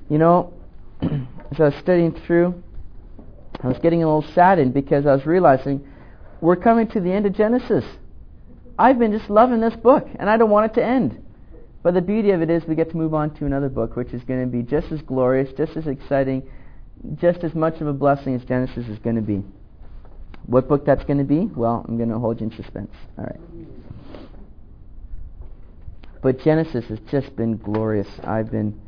You know, as I was studying through, I was getting a little saddened because I was realizing we're coming to the end of Genesis. I've been just loving this book, and I don't want it to end. But the beauty of it is we get to move on to another book, which is going to be just as glorious, just as exciting, just as much of a blessing as Genesis is going to be. What book that's going to be? Well, I'm going to hold you in suspense. All right. But Genesis has just been glorious. I've been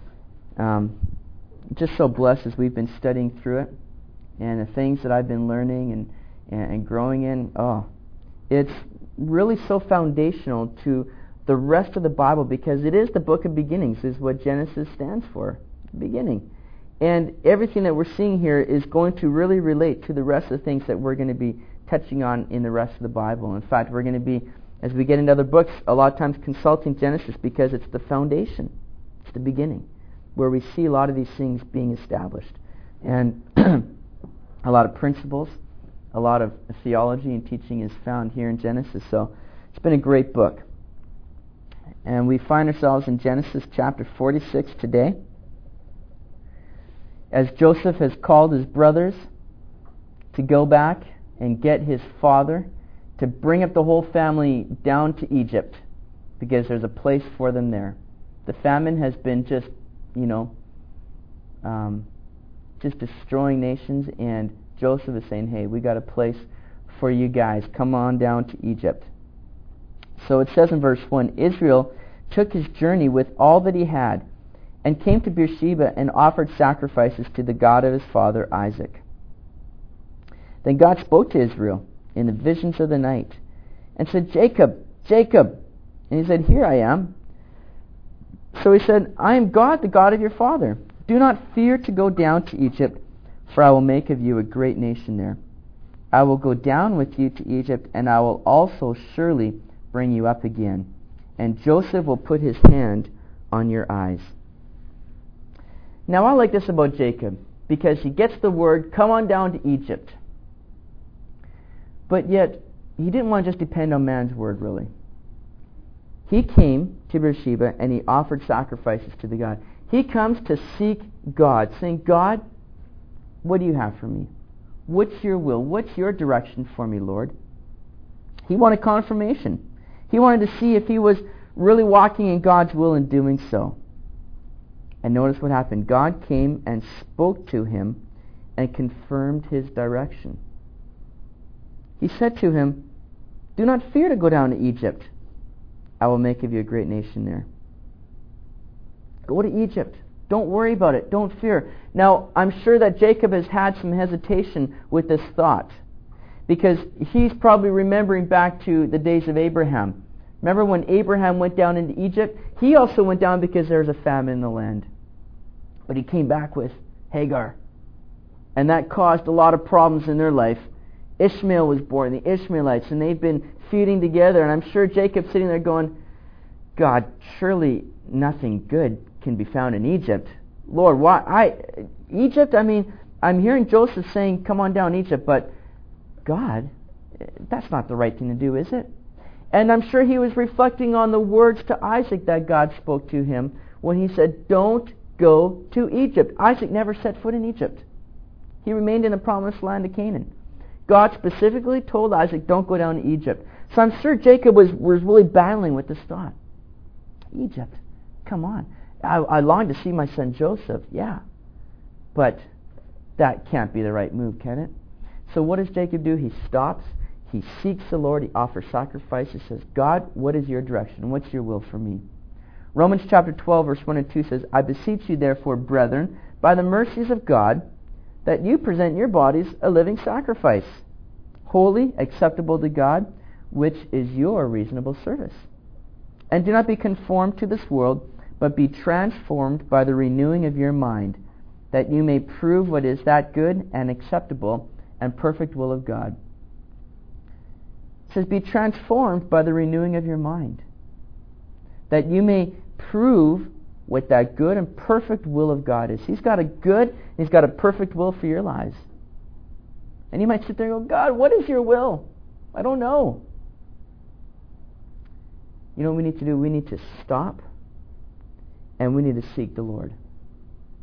just so blessed as we've been studying through it, and the things that I've been learning and growing in. Oh, it's really so foundational to the rest of the Bible, because it is the book of beginnings, is what Genesis stands for, beginning. And everything that we're seeing here is going to really relate to the rest of the things that we're going to be touching on in the rest of the Bible. In fact, we're going to be, as we get into other books, a lot of times consulting Genesis because it's the foundation. It's the beginning, where we see a lot of these things being established. And a lot of principles, a lot of theology and teaching is found here in Genesis. So it's been a great book. And we find ourselves in Genesis chapter 46 today, as Joseph has called his brothers to go back and get his father to bring up the whole family down to Egypt, because there's a place for them there. The famine has been just destroying nations, and Joseph is saying, hey, we got a place for you guys. Come on down to Egypt. So it says in verse 1, Israel took his journey with all that he had, and came to Beersheba and offered sacrifices to the God of his father Isaac. Then God spoke to Israel in the visions of the night, and said, Jacob, Jacob. And he said, here I am. So he said, I am God, the God of your father. Do not fear to go down to Egypt, for I will make of you a great nation there. I will go down with you to Egypt, and I will also surely bring you up again. And Joseph will put his hand on your eyes. Now I like this about Jacob, because he gets the word, come on down to Egypt. But yet, he didn't want to just depend on man's word, really. He came to Beersheba and he offered sacrifices to the God. He comes to seek God, saying, God, what do you have for me? What's your will? What's your direction for me, Lord? He wanted confirmation. He wanted to see if he was really walking in God's will and doing so. And notice what happened. God came and spoke to him and confirmed his direction. He said to him, do not fear to go down to Egypt. I will make of you a great nation there. Go to Egypt. Don't worry about it. Don't fear. Now, I'm sure that Jacob has had some hesitation with this thought, because he's probably remembering back to the days of Abraham. Remember when Abraham went down into Egypt? He also went down because there was a famine in the land. But he came back with Hagar. And that caused a lot of problems in their life. Ishmael was born, the Ishmaelites, and they've been feuding together. And I'm sure Jacob's sitting there going, God, surely nothing good can be found in Egypt. Lord, why? Egypt? I mean, I'm hearing Joseph saying, come on down Egypt, but God, that's not the right thing to do, is it? And I'm sure he was reflecting on the words to Isaac that God spoke to him when he said, don't go to Egypt. Isaac never set foot in Egypt. He remained in the promised land of Canaan. God specifically told Isaac, don't go down to Egypt. So I'm sure Jacob was really battling with this thought. Egypt, come on. I long to see my son Joseph, yeah. But that can't be the right move, can it? So what does Jacob do? He stops. He seeks the Lord. He offers sacrifices. Says, God, what is your direction? What's your will for me? Romans chapter 12, verse 1 and 2 says, I beseech you, therefore, brethren, by the mercies of God, that you present your bodies a living sacrifice, holy, acceptable to God, which is your reasonable service. And do not be conformed to this world, but be transformed by the renewing of your mind, that you may prove what is that good and acceptable and perfect will of God. It says, be transformed by the renewing of your mind, that you may prove what that good and perfect will of God is. He's got a good, He's got a perfect will for your lives. And you might sit there and go, God, what is your will? I don't know. You know what we need to do? We need to stop and we need to seek the Lord.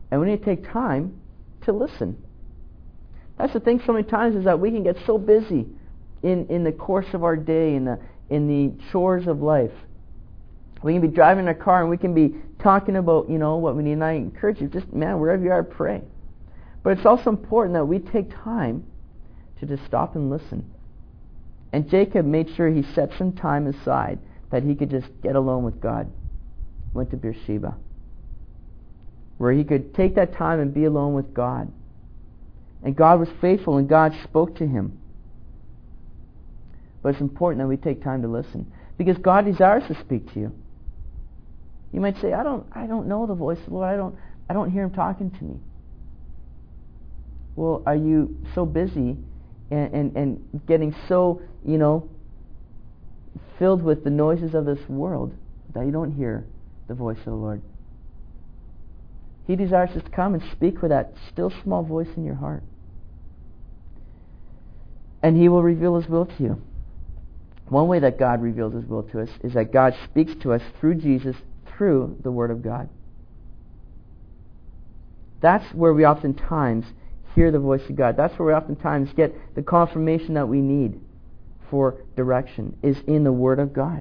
And we need to take time to listen. That's the thing so many times, is that we can get so busy in the course of our day, in the chores of life. We can be driving a car and we can be talking about, what we need. And I encourage you, just, wherever you are, pray. But it's also important that we take time to just stop and listen. And Jacob made sure he set some time aside that he could just get alone with God. Went to Beersheba, where he could take that time and be alone with God. And God was faithful and God spoke to him. But it's important that we take time to listen, because God desires to speak to you. You might say, I don't know the voice of the Lord. I don't hear him talking to me. Well, are you so busy and getting so, filled with the noises of this world that you don't hear the voice of the Lord? He desires us to come and speak with that still small voice in your heart. And he will reveal his will to you. One way that God reveals his will to us is that God speaks to us through Jesus, through the Word of God. That's where we oftentimes hear the voice of God. That's where we oftentimes get the confirmation that we need for direction, is in the Word of God.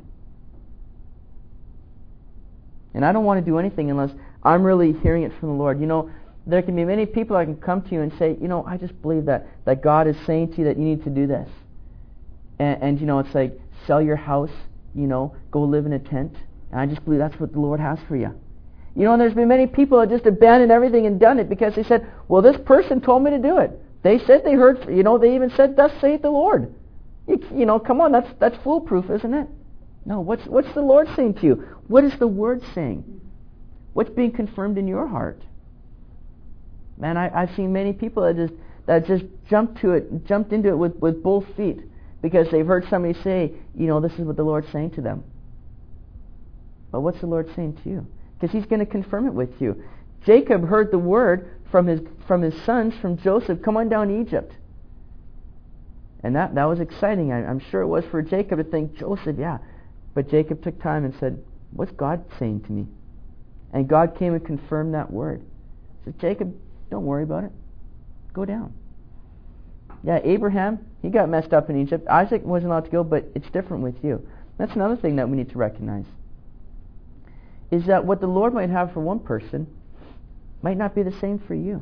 And I don't want to do anything unless I'm really hearing it from the Lord. There can be many people that can come to you and say, I just believe that God is saying to you that you need to do this. And it's like, sell your house, go live in a tent. And I just believe that's what the Lord has for you. And there's been many people that just abandoned everything and done it because they said, well, this person told me to do it. They said they heard, they even said, thus saith the Lord. Come on, that's foolproof, isn't it? No, what's the Lord saying to you? What is the Word saying? What's being confirmed in your heart? Man, I've seen many people that just jumped into it with both feet because they've heard somebody say, this is what the Lord's saying to them. But what's the Lord saying to you? Because he's going to confirm it with you. Jacob heard the word from his sons, from Joseph, come on down to Egypt. And that was exciting. I'm sure it was for Jacob to think, Joseph, yeah. But Jacob took time and said, what's God saying to me? And God came and confirmed that word. He said, Jacob, don't worry about it. Go down. Yeah, Abraham, he got messed up in Egypt. Isaac wasn't allowed to go, but it's different with you. That's another thing that we need to recognize, is that what the Lord might have for one person might not be the same for you.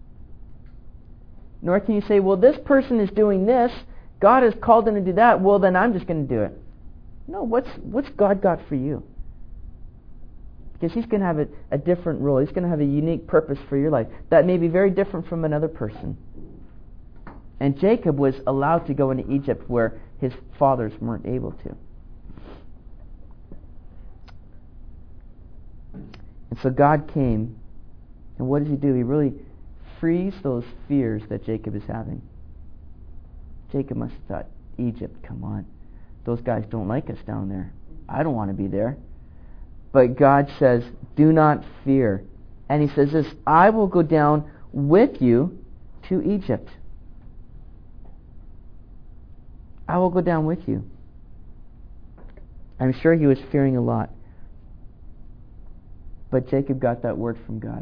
Nor can you say, well, this person is doing this, God has called them to do that, well, then I'm just going to do it. No, what's God got for you? Because he's going to have a different role. He's going to have a unique purpose for your life that may be very different from another person. And Jacob was allowed to go into Egypt where his fathers weren't able to. And so God came, and what does he do? He really frees those fears that Jacob is having. Jacob must have thought, Egypt, come on. Those guys don't like us down there. I don't want to be there. But God says, do not fear. And he says this, I will go down with you to Egypt. I will go down with you. I'm sure he was fearing a lot. But Jacob got that word from God.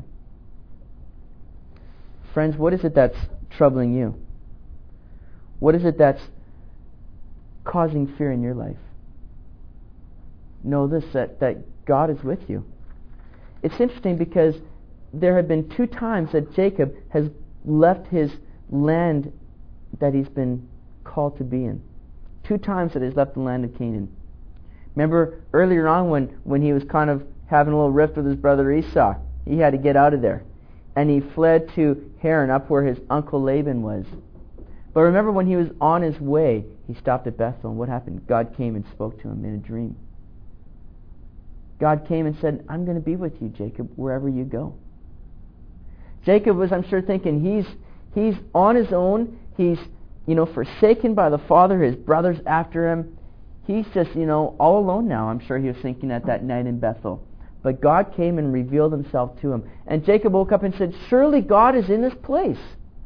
Friends, what is it that's troubling you? What is it that's causing fear in your life? Know this, that God is with you. It's interesting because there have been 2 times that Jacob has left his land that he's been called to be in. 2 times that he's left the land of Canaan. Remember earlier on when he was kind of having a little rift with his brother Esau, he had to get out of there. And he fled to Haran, up where his uncle Laban was. But remember when he was on his way, he stopped at Bethel, and what happened? God came and spoke to him in a dream. God came and said, I'm going to be with you, Jacob, wherever you go. Jacob was, I'm sure, thinking he's on his own. He's, forsaken by the father, his brothers after him. He's just, all alone now. I'm sure he was thinking at that night in Bethel. But God came and revealed himself to him. And Jacob woke up and said, surely God is in this place.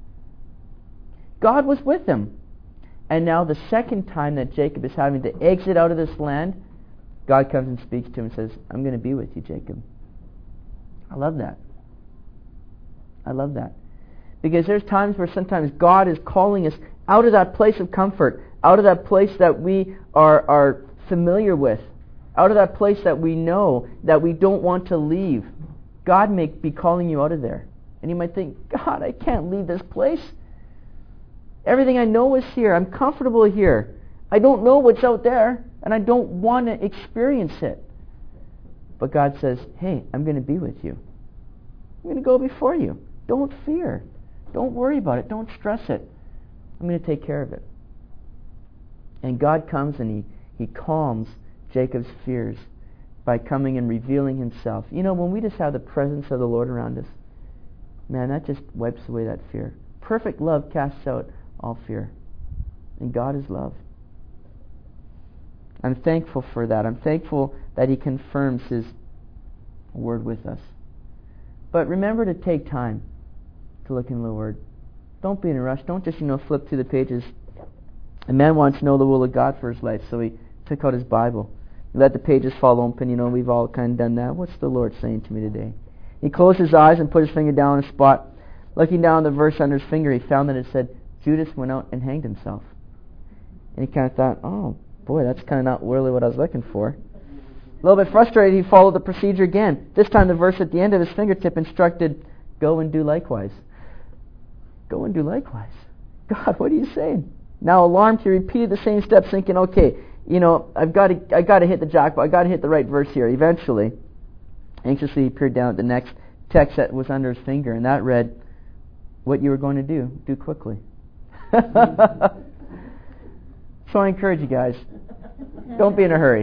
God was with him. And now the second time that Jacob is having to exit out of this land, God comes and speaks to him and says, I'm going to be with you, Jacob. I love that. I love that. Because there's times where sometimes God is calling us out of that place of comfort, out of that place that we are familiar with, out of that place that we know, that we don't want to leave. God may be calling you out of there. And you might think, God, I can't leave this place. Everything I know is here. I'm comfortable here. I don't know what's out there, and I don't want to experience it. But God says, hey, I'm going to be with you. I'm going to go before you. Don't fear. Don't worry about it. Don't stress it. I'm going to take care of it. And God comes and He calms Jacob's fears by coming and revealing Himself. You know, when we just have the presence of the Lord around us, man, that just wipes away that fear. Perfect love casts out all fear. And God is love. I'm thankful for that. I'm thankful that He confirms His Word with us. But remember to take time to look in the Word. Don't be in a rush. Don't just, flip through the pages. A man wants to know the will of God for his life, so he took out his Bible. He let the pages fall open. We've all kind of done that. What's the Lord saying to me today? He closed his eyes and put his finger down on a spot. Looking down the verse under his finger, he found that it said, Judas went out and hanged himself. And he kind of thought, oh, boy, that's kind of not really what I was looking for. A little bit frustrated, he followed the procedure again. This time the verse at the end of his fingertip instructed, go and do likewise. Go and do likewise. God, what are you saying? Now alarmed, he repeated the same steps, thinking, okay, I've got to hit the jackpot. I've got to hit the right verse here. Eventually, anxiously he peered down at the next text that was under his finger, and that read, what you were going to do quickly. So I encourage you guys, don't be in a hurry.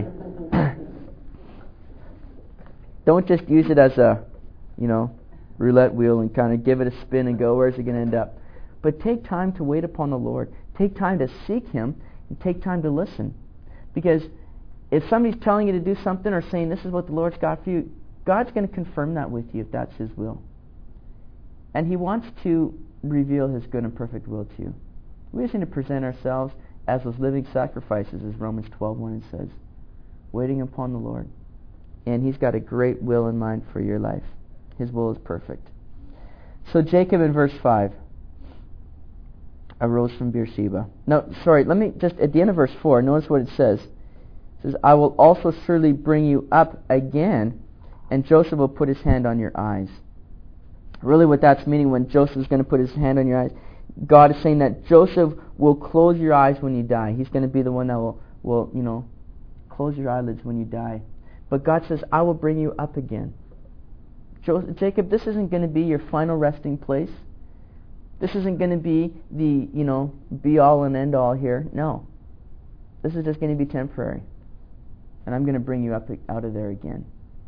Don't just use it as a, roulette wheel and kind of give it a spin and go, where's it going to end up? But take time to wait upon the Lord. Take time to seek Him and take time to listen. Because if somebody's telling you to do something or saying this is what the Lord's got for you, God's going to confirm that with you if that's His will. And He wants to reveal His good and perfect will to you. We just need to present ourselves as those living sacrifices, as Romans 12:1 says, waiting upon the Lord. And He's got a great will in mind for your life. His will is perfect. So Jacob in verse 5 arose from Beersheba. No, sorry, let me just, at the end of verse 4, notice what it says. It says, I will also surely bring you up again, and Joseph will put his hand on your eyes. Really what that's meaning when Joseph is going to put his hand on your eyes, God is saying that Joseph will close your eyes when you die. He's going to be the one that will close your eyelids when you die. But God says, I will bring you up again. Jacob, this isn't going to be your final resting place. This isn't going to be the, be-all and end-all here. No. This is just going to be temporary. And I'm going to bring you up out of there again.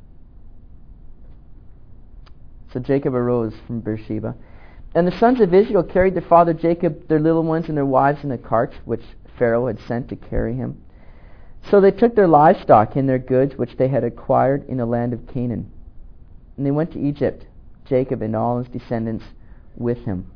So Jacob arose from Beersheba. And the sons of Israel carried their father Jacob, their little ones and their wives in the carts, which Pharaoh had sent to carry him. So they took their livestock and their goods, which they had acquired in the land of Canaan. And they went to Egypt, Jacob and all his descendants with him.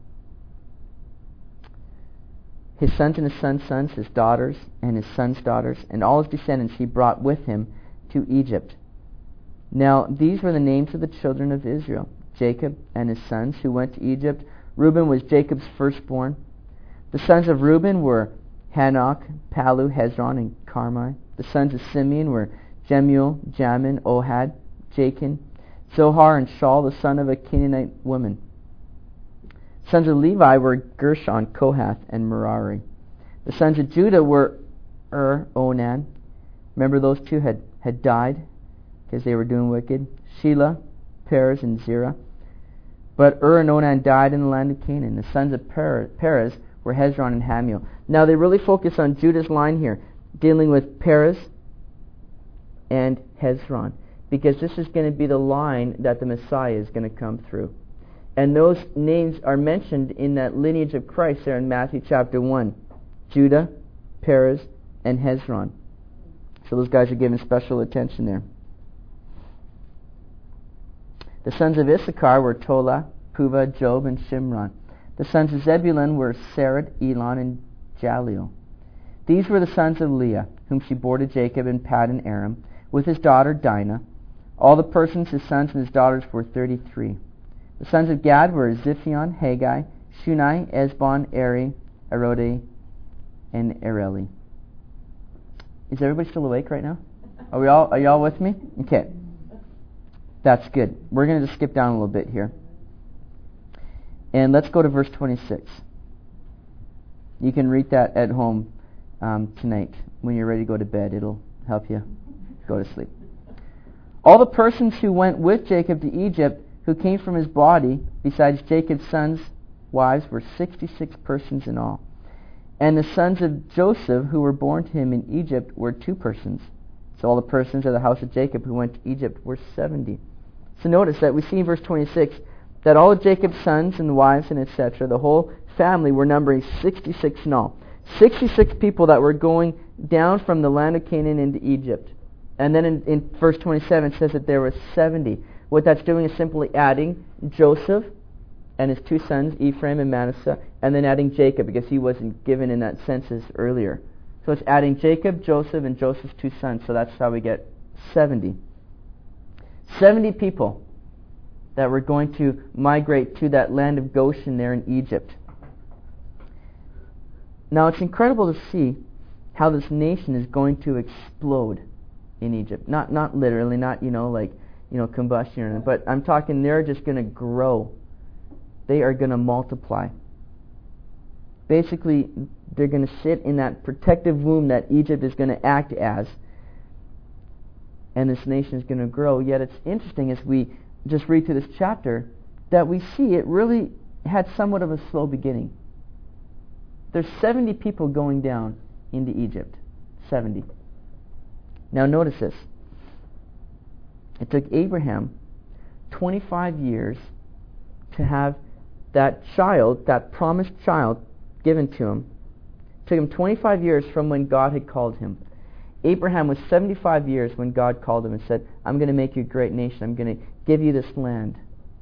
His sons and his sons' sons, his daughters and his sons' daughters, and all his descendants he brought with him to Egypt. Now these were the names of the children of Israel, Jacob and his sons who went to Egypt. Reuben was Jacob's firstborn. The sons of Reuben were Hanok, Palu, Hezron, and Carmi. The sons of Simeon were Jemuel, Jamin, Ohad, Jachin, Zohar, and Shaul, the son of a Canaanite woman. Sons of Levi were Gershon, Kohath, and Merari. The sons of Judah were Onan. Remember those two had died because they were doing wicked. Shelah, Perez, and Zerah. But and Onan died in the land of Canaan. The sons of Perez were Hezron and Hamuel. Now they really focus on Judah's line here, dealing with Perez and Hezron, because this is going to be the line that the Messiah is going to come through. And those names are mentioned in that lineage of Christ there in Matthew chapter 1. Judah, Perez, and Hezron. So those guys are given special attention there. The sons of Issachar were Tola, Puvah, Job, and Shimron. The sons of Zebulun were Serad, Elon, and Jaleel. These were the sons of Leah, whom she bore to Jacob in Paddan Aram, with his daughter Dinah. All the persons, his sons and his daughters, were 33. The sons of Gad were Ziphion, Haggai, Shunai, Esbon, Eri, Arodi, and Areli. Is everybody still awake right now? Are y'all with me? Okay. That's good. We're going to just skip down a little bit here. And let's go to verse 26. You can read that at home tonight when you're ready to go to bed. It'll help you go to sleep. All the persons who went with Jacob to Egypt, who came from his body, besides Jacob's sons' wives, were 66 persons in all. And the sons of Joseph, who were born to him in Egypt, were 2 persons. So all the persons of the house of Jacob who went to Egypt were 70. So notice that we see in verse 26 that all of Jacob's sons and wives and etc., the whole family were numbering 66 in all. 66 people that were going down from the land of Canaan into Egypt. And then in verse 27 it says that there were 70. What that's doing is simply adding Joseph and his 2 sons, Ephraim and Manasseh, and then adding Jacob because he wasn't given in that census earlier. So it's adding Jacob, Joseph, and Joseph's 2 sons. So that's how we get 70. 70 people that were going to migrate to that land of Goshen there in Egypt. Now it's incredible to see how this nation is going to explode in Egypt. Not literally, not combustion or anything, but I'm talking they're just going to grow. They are going to multiply. Basically, they're going to sit in that protective womb that Egypt is going to act as, and this nation is going to grow. Yet it's interesting as we just read through this chapter that we see it really had somewhat of a slow beginning. There's 70 people going down into Egypt. 70. Now notice this. It took Abraham 25 years to have that child, that promised child, given to him. It took him 25 years from when God had called him. Abraham was 75 years when God called him and said, I'm going to make you a great nation. I'm going to give you this land.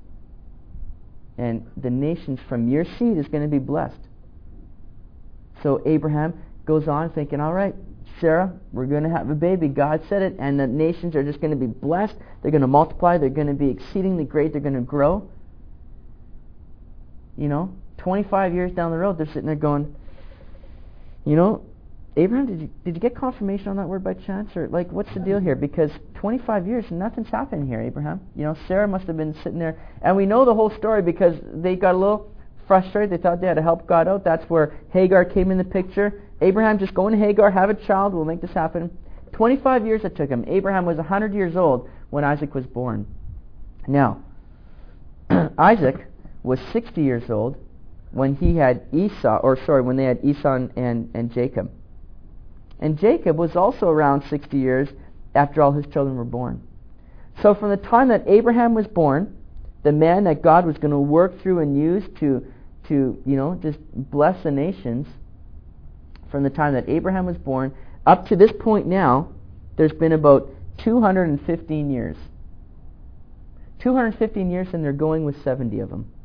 And the nations from your seed is going to be blessed. So Abraham goes on thinking, all right, Sarah, we're going to have a baby. God said it, and the nations are just going to be blessed. They're going to multiply. They're going to be exceedingly great. They're going to grow. 25 years down the road, they're sitting there going, Abraham, did you get confirmation on that word by chance? Or what's the deal here? Because 25 years, nothing's happening here, Abraham. Sarah must have been sitting there. And we know the whole story because they got a little frustrated. They thought they had to help God out. That's where Hagar came in the picture. Abraham, just go into Hagar, have a child, we'll make this happen. 25 years it took him. Abraham was 100 years old when Isaac was born. Now, Isaac was 60 years old when he had when they had Esau and Jacob. And Jacob was also around 60 years after all his children were born. So from the time that Abraham was born, the man that God was going to work through and use to just bless the nations, from the time that Abraham was born up to this point now, there's been about 215 years. 215 years, and they're going with 70 of them.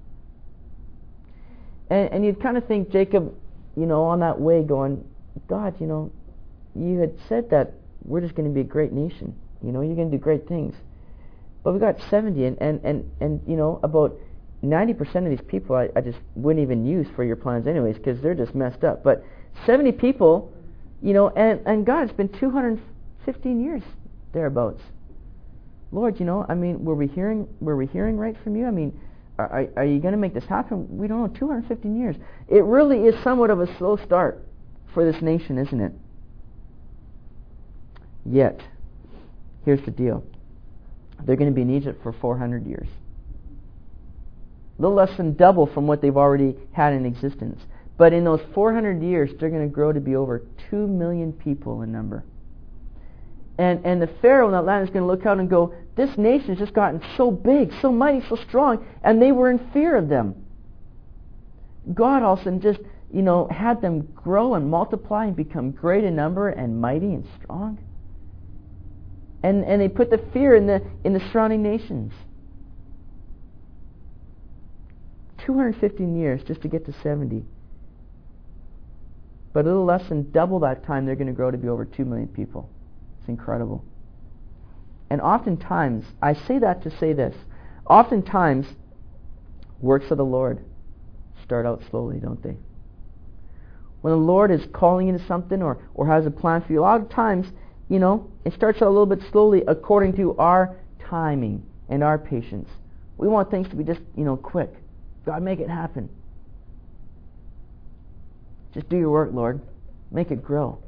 And you'd kind of think Jacob, on that way going, God, you had said that we're just going to be a great nation. You're going to do great things. But we got 70, and about 90% of these people I just wouldn't even use for your plans anyways, because they're just messed up. But 70 people, and God, it's been 215 years thereabouts. Lord, were we hearing right from you? Are you going to make this happen? We don't know. 215 years. It really is somewhat of a slow start for this nation, isn't it? Yet, here's the deal. They're going to be in Egypt for 400 years. A little less than double from what they've already had in existence. But in those 400 years, they're going to grow to be over 2 million people in number. And the Pharaoh in that land is going to look out and go, this nation has just gotten so big, so mighty, so strong, and they were in fear of them. God also just, had them grow and multiply and become great in number and mighty and strong. And they put the fear in the surrounding nations. 215 years just to get to 70. But a little less than double that time, they're going to grow to be over 2 million people. It's incredible. And oftentimes, I say that to say this, oftentimes Works of the Lord start out slowly, don't they? When the Lord is calling you to something or has a plan for you, a lot of times, it starts out a little bit slowly according to our timing and our patience. We want things to be just, quick. God, make it happen. Just do your work, Lord. Make it grow.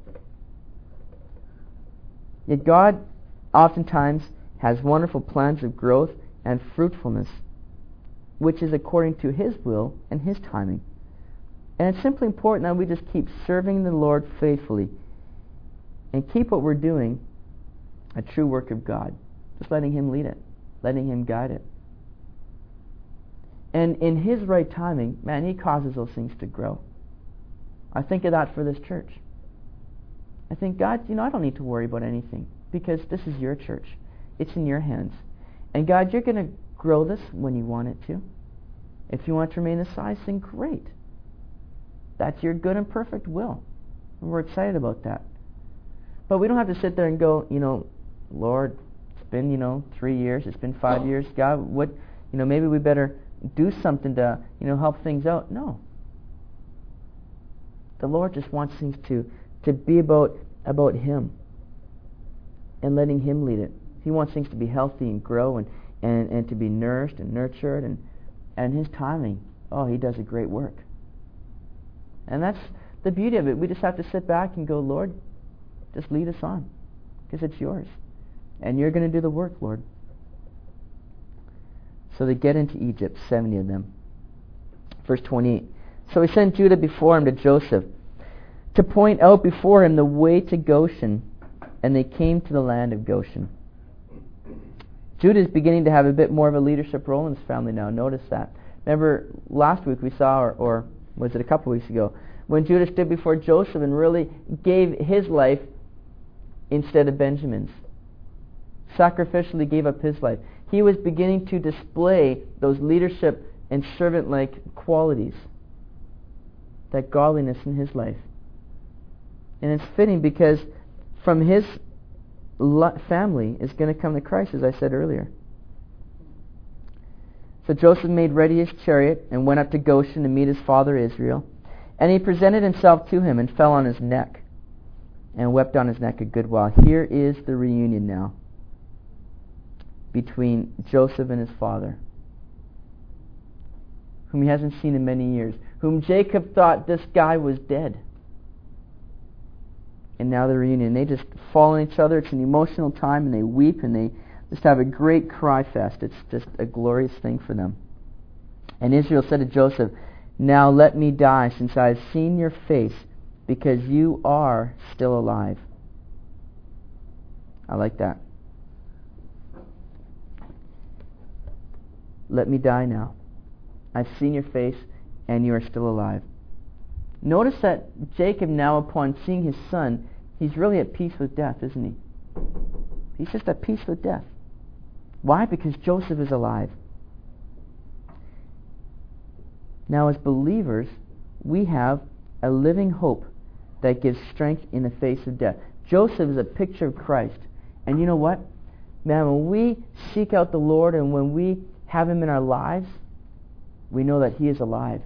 Yet God oftentimes has wonderful plans of growth and fruitfulness, which is according to His will and His timing. And it's simply important that we just keep serving the Lord faithfully and keep what we're doing a true work of God. Just letting Him lead it, letting Him guide it. And in His right timing, man, He causes those things to grow. I think of that for this church. I think, God, I don't need to worry about anything because this is your church. It's in your hands. And God, you're going to grow this when you want it to. If you want to remain the size, then great. That's your good and perfect will. And we're excited about that. But we don't have to sit there and go, Lord, it's been, 3 years, it's been 5 years. God, what, maybe we better do something to, help things out. No. The Lord just wants things to be about Him and letting Him lead it. He wants things to be healthy and grow and to be nourished and nurtured and His timing. Oh, He does a great work. And that's the beauty of it. We just have to sit back and go, Lord, just lead us on because it's yours. And you're going to do the work, Lord. So they get into Egypt, 70 of them. Verse 28. So He sent Judah before him to Joseph to point out before him the way to Goshen, and they came to the land of Goshen. Judah is beginning to have a bit more of a leadership role in his family now. Notice that. Remember last week we saw, or was it a couple weeks ago, when Judah stood before Joseph and really gave his life instead of Benjamin's. Sacrificially gave up his life. He was beginning to display those leadership and servant-like qualities, that godliness in his life. And it's fitting because from his family is going to come the Christ, as I said earlier. So Joseph made ready his chariot and went up to Goshen to meet his father Israel. And he presented himself to him and fell on his neck and wept on his neck a good while. Here is the reunion now between Joseph and his father, whom he hasn't seen in many years, whom Jacob thought this guy was dead. And now the reunion. They just fall on each other. It's an emotional time, and they weep, and they just have a great cry fest. It's just a glorious thing for them. And Israel said to Joseph, "Now let me die, since I have seen your face, because you are still alive." I like that. Let me die now. I've seen your face, and you are still alive. Notice that Jacob now, upon seeing his son, he's really at peace with death, isn't he? He's just at peace with death. Why? Because Joseph is alive. Now, as believers, we have a living hope that gives strength in the face of death. Joseph is a picture of Christ. And you know what? Man, when we seek out the Lord and when we have Him in our lives, we know that He is alive.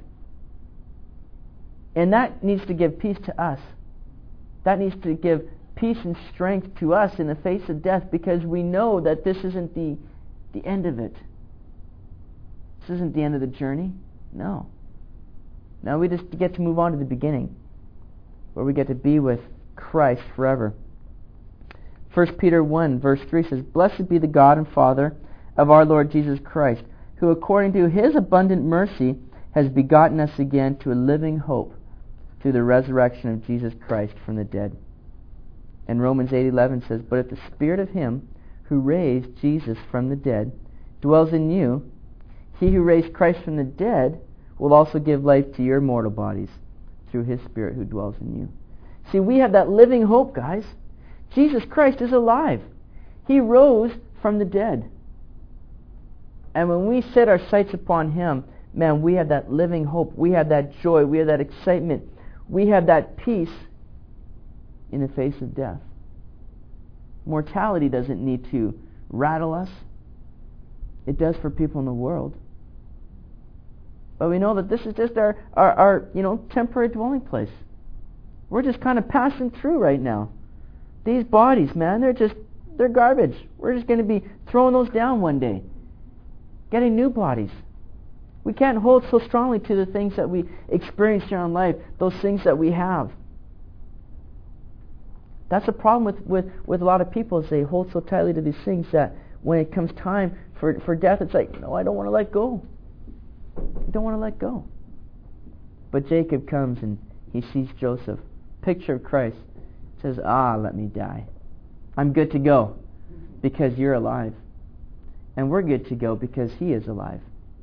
And that needs to give peace to us. That needs to give peace and strength to us in the face of death, because we know that this isn't the end of it. This isn't the end of the journey. No. Now we just get to move on to the beginning, where we get to be with Christ forever. 1 Peter 1 verse 3 says, "Blessed be the God and Father of our Lord Jesus Christ, who according to His abundant mercy has begotten us again to a living hope through the resurrection of Jesus Christ from the dead." And Romans 8:11 says, "But if the Spirit of Him who raised Jesus from the dead dwells in you, He who raised Christ from the dead will also give life to your mortal bodies through His Spirit who dwells in you." See, we have that living hope, guys. Jesus Christ is alive. He rose from the dead. And when we set our sights upon Him, man, we have that living hope. We have that joy. We have that excitement. We have that peace in the face of death. Mortality doesn't need to rattle us. It does for people in the world. But we know that this is just our temporary dwelling place. We're just kind of passing through right now. These bodies, man, they're garbage. We're just going to be throwing those down one day. Getting new bodies. We can't hold so strongly to the things that we experience here in life, those things that we have. That's the problem with a lot of people, is they hold so tightly to these things that when it comes time for death, it's like, no, I don't want to let go. I don't want to let go. But Jacob comes and he sees Joseph, picture of Christ, says, let me die. I'm good to go because you're alive. And we're good to go because he is alive.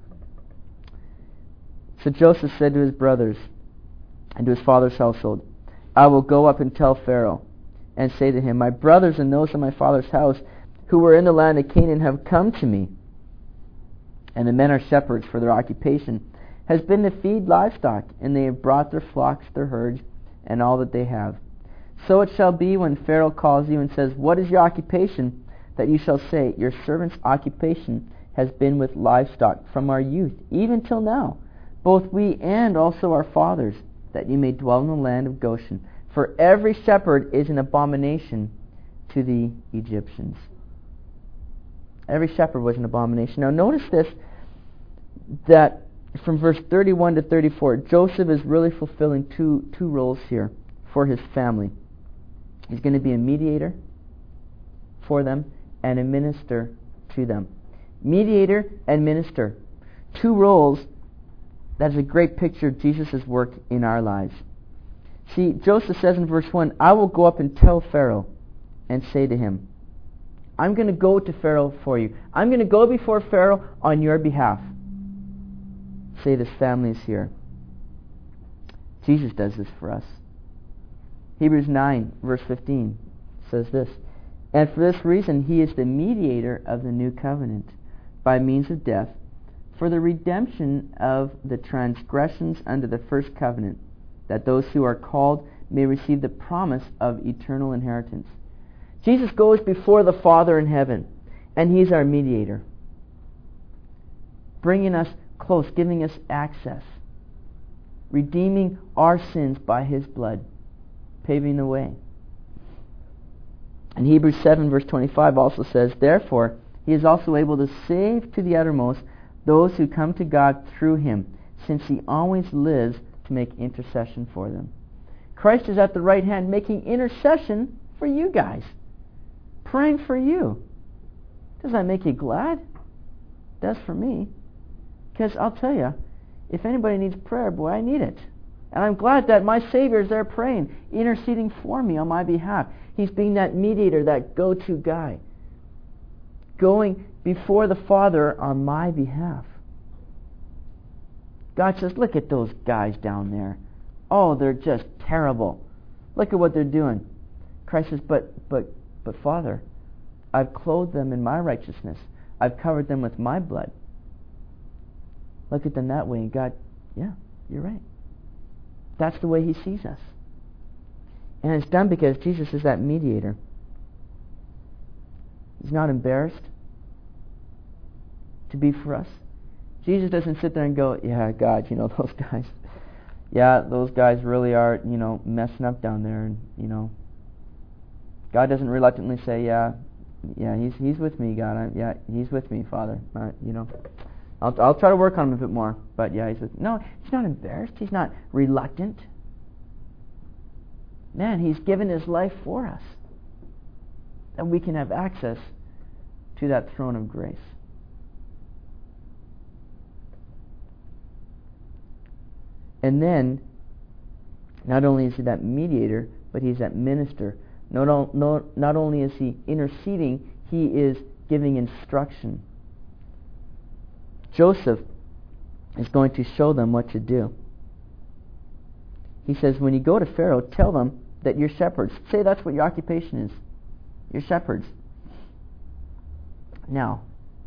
So Joseph said to his brothers and to his father's household, I will go up and tell Pharaoh and say to him, my brothers and those of my father's house who were in the land of Canaan have come to me. And the men are shepherds, for their occupation has been to feed livestock, and they have brought their flocks, their herds, and all that they have. So it shall be when Pharaoh calls you and says, what is your occupation? That you shall say, your servant's occupation has been with livestock from our youth, even till now, both we and also our fathers, that you may dwell in the land of Goshen. For every shepherd is an abomination to the Egyptians. Every shepherd was an abomination. Now notice this, that from verse 31 to 34, Joseph is really fulfilling two roles here for his family. He's going to be a mediator for them and a minister to them. Mediator and minister. Two roles. That is a great picture of Jesus' work in our lives. See, Joseph says in verse 1, I will go up and tell Pharaoh and say to him, I'm going to go to Pharaoh for you. I'm going to go before Pharaoh on your behalf. Say this family is here. Jesus does this for us. Hebrews 9, verse 15 says this, and for this reason he is the mediator of the new covenant by means of death for the redemption of the transgressions under the first covenant, that those who are called may receive the promise of eternal inheritance. Jesus goes before the Father in heaven, and he's our mediator, bringing us close, giving us access, redeeming our sins by his blood, paving the way. And Hebrews 7 verse 25 also says, therefore he is also able to save to the uttermost those who come to God through him, since he always lives to make intercession for them. Christ is at the right hand making intercession for you guys, praying for you. Does that make you glad? It does for me. Because I'll tell you, if anybody needs prayer, boy, I need it. And I'm glad that my Savior is there praying, interceding for me on my behalf. He's being that mediator, that go-to guy, going before the Father on my behalf. God says, look at those guys down there. Oh, they're just terrible. Look at what they're doing. Christ says, but Father, I've clothed them in my righteousness. I've covered them with my blood. Look at them that way, and God, yeah, you're right. That's the way he sees us. And it's done because Jesus is that mediator. He's not embarrassed to be for us. Jesus doesn't sit there and go, yeah, God, those guys. Yeah, those guys really are, messing up down there. And, God doesn't reluctantly say, yeah, he's with me, God. He's with me, Father. I'll try to work on him a bit more, but yeah, he's with me. No, he's not embarrassed. He's not reluctant. Man, he's given his life for us, that we can have access to that throne of grace. And then, not only is he that mediator, but he's that minister. Not only is he interceding, he is giving instruction. Joseph is going to show them what to do. He says, when you go to Pharaoh, tell them that you're shepherds. Say that's what your occupation is. You're shepherds. Now,